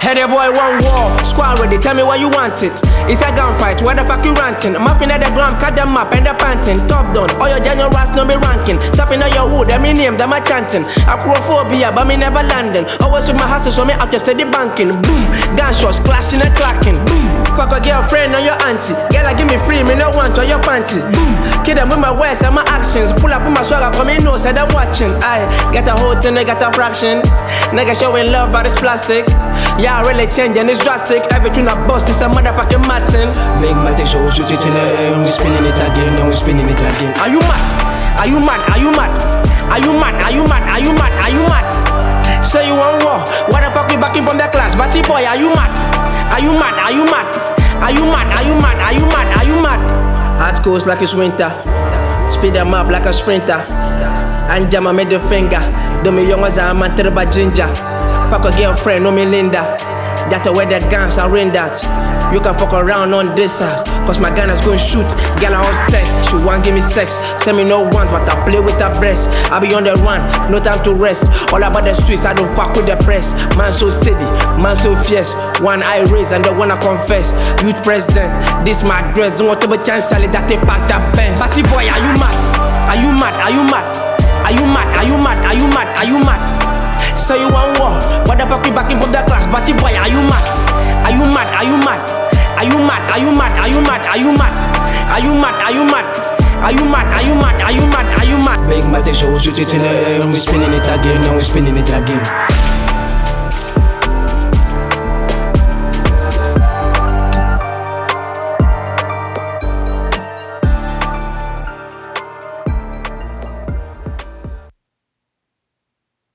Head a boy one war, squad ready, tell me what you want it. It's a gunfight, where the fuck you ranting? Mapping at the gram, cut them up and the panting. Top down, all your generals know me ranking. Stopping on your hood, them me name, them a chanting. Acrophobia, but me never landing. Always with my hustle, so me out just steady banking. Boom, gunshots clashing and clacking. Boom, fuck a girlfriend on your auntie. Girl, I give me free, me no want on your panty. Boom, kid them with my words and my actions. Pull up with my swagger, come in, no, said I'm watching. I get a whole thing, I got a fraction. Nigga showing love, but it's plastic. Yeah, really changing, it's drastic. Everything I bust is a motherfucking Martin. Big Matic shows you it in the we spinning it again, and we spinning it again. Are you mad? Are you mad? Are you mad? Are you mad? Are you mad? Are you mad? Are you mad? Say you want war. What the fuck we backing from the class? Batty boy, are you mad? Are you mad? Are you mad? Are you mad? Are you mad? Are you mad? Are you mad? Hard goes like it's winter. Speed them up like a sprinter. And jam my middle finger. Do me young as I'm a terrible ginger. Fuck a girlfriend, no me Linda. That's where the guns are in that. You can fuck around on this side, cause my gun is gonna shoot. Girl, I'm obsessed, she want give me sex. Send me no want, but I play with her breast. I be on the run, no time to rest. All about the streets, I don't fuck with the press. Man so steady, man so fierce. One eye raised and the one I confess. Youth president, this my dreads. Don't want to be chance salad that they pack that Benz. Batty boy, are you mad? Are you mad? Are you mad? Are you mad? Are you mad? Are you mad? Are you mad? Say you want war, what the fuck we backing from the class? Batty boy, are you mad? Are you mad? Are you mad? Are you mad? Are you mad? Are you mad? Are you mad? Are you mad? Are you mad? Are you mad? Are you mad? Are you mad? Are you mad? Big Matic shows you it in the we spinning it again, and we spinning it again.